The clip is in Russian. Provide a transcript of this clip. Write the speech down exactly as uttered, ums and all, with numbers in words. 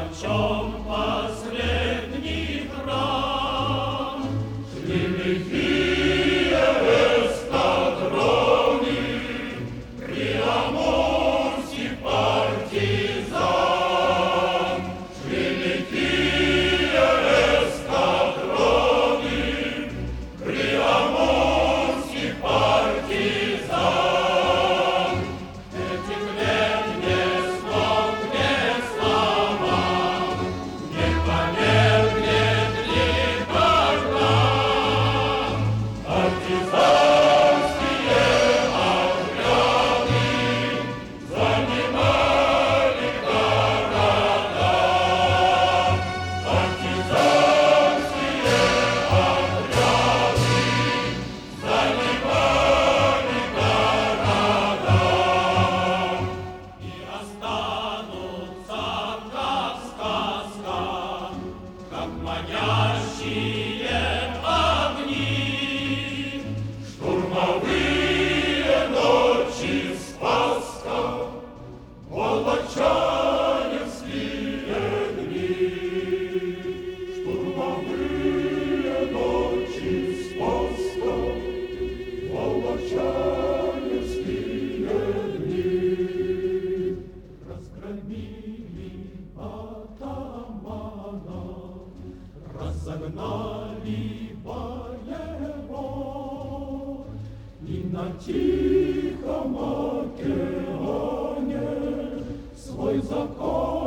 чем последний храм. Шли лихие эскадроны, приамурский партизан. Шли лихие эскадроны, приамурский партизан. Этих лет не слов, не слова, не померкнет никогда. Партизанские отряды занимали города. Партизанские отряды занимали города. И останутся, как сказка, как манящие огни. Штурмовые ночи Спасска, волочаевские дни. Штурмовые ночи Спасска, волочаевские дни. Разгромили атамана, разогнали боевой, и на Тихом океане свой закон